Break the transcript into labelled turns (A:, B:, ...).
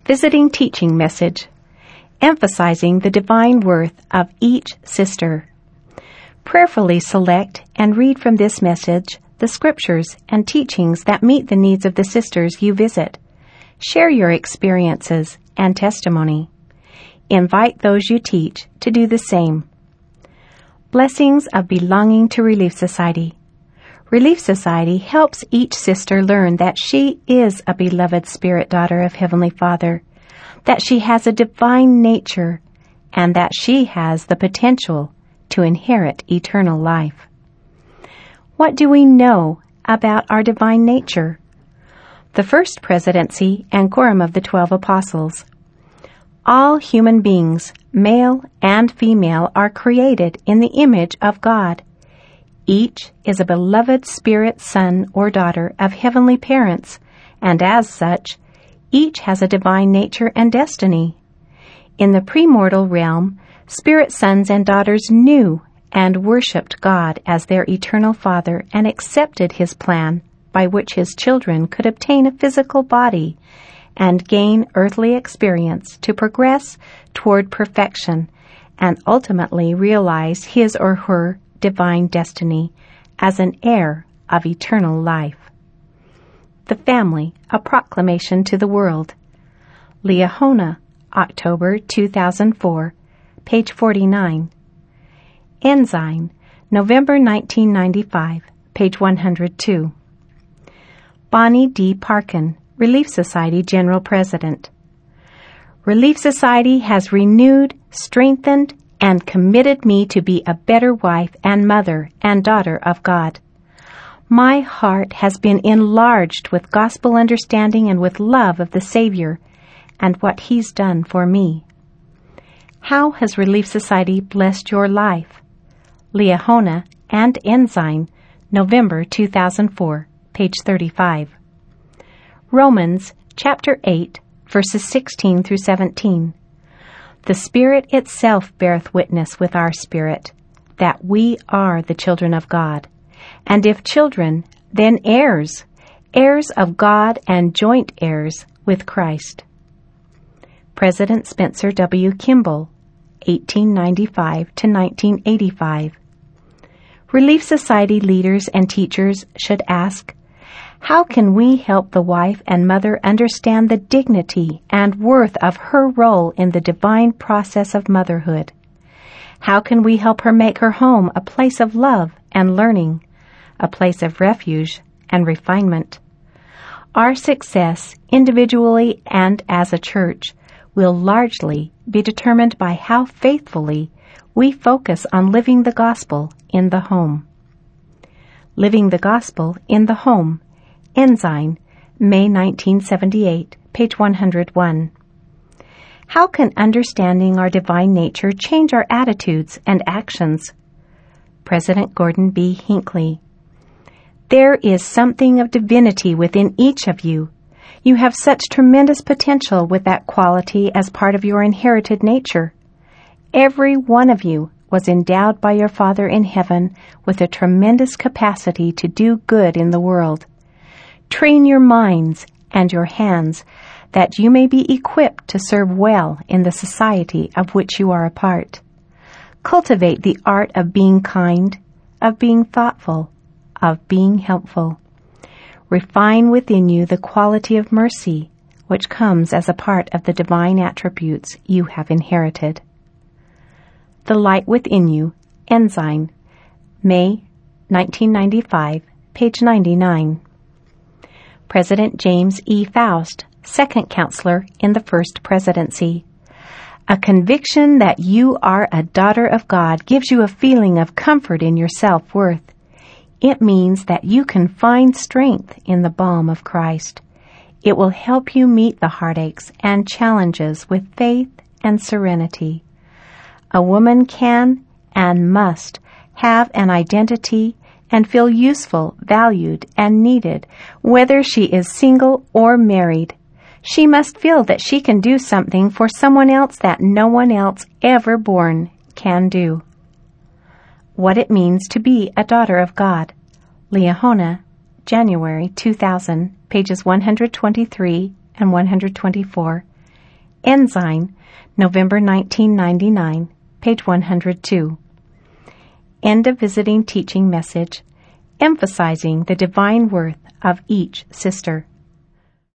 A: Visiting Teaching Message, emphasizing the divine worth of each sister. Prayerfully select and read from this message the scriptures and teachings that meet the needs of the sisters you visit. Share your experiences and testimony. Invite those you teach to do the same. Blessings of belonging to Relief Society. Relief Society helps each sister learn that she is a beloved spirit daughter of Heavenly Father, that she has a divine nature, and that she has the potential to inherit eternal life. What do we know about our divine nature? The First Presidency and Quorum of the 12 Apostles. All human beings, male and female, are created in the image of God. Each is a beloved spirit son or daughter of heavenly parents, and as such, each has a divine nature and destiny. In the premortal realm, spirit sons and daughters knew and worshipped God as their eternal Father and accepted His plan by which His children could obtain a physical body and gain earthly experience to progress toward perfection and ultimately realize his or her divine destiny as an heir of eternal life. The Family, a Proclamation to the World. Liahona, October 2004, page 49. Ensign, November 1995, page 102. Bonnie D. Parkin, Relief Society General President. Relief Society has renewed, strengthened, and committed me to be a better wife and mother and daughter of God. My heart has been enlarged with gospel understanding and with love of the Savior and what He's done for me. How has Relief Society blessed your life? Liahona and Ensign, November 2004, page 35. Romans, chapter 8, verses 16 through 17. The Spirit itself beareth witness with our spirit that we are the children of God. And if children, then heirs, heirs of God and joint heirs with Christ. President Spencer W. Kimball, 1895 to 1985. Relief Society leaders and teachers should ask, how can we help the wife and mother understand the dignity and worth of her role in the divine process of motherhood? How can we help her make her home a place of love and learning, a place of refuge and refinement? Our success, individually and as a church, will largely be determined by how faithfully we focus on living the gospel in the home. Living the Gospel in the Home, Ensign, May 1978, page 101. How can understanding our divine nature change our attitudes and actions? President Gordon B. Hinckley. There is something of divinity within each of you. You have such tremendous potential with that quality as part of your inherited nature. Every one of you was endowed by your Father in heaven with a tremendous capacity to do good in the world. Train your minds and your hands that you may be equipped to serve well in the society of which you are a part. Cultivate the art of being kind, of being thoughtful, of being helpful. Refine within you the quality of mercy, which comes as a part of the divine attributes you have inherited. The Light Within You, Ensign, May 1995, page 99. President James E. Faust, second counselor in the First Presidency. A conviction that you are a daughter of God gives you a feeling of comfort in your self-worth. It means that you can find strength in the balm of Christ. It will help you meet the heartaches and challenges with faith and serenity. A woman can and must have an identity and feel useful, valued, and needed, whether she is single or married. She must feel that she can do something for someone else that no one else ever born can do. What it means to be a daughter of God. Liahona, January 2000, pages 123 and 124, Ensign, November 1999, page 102. End of visiting teaching message, emphasizing the divine worth of each sister.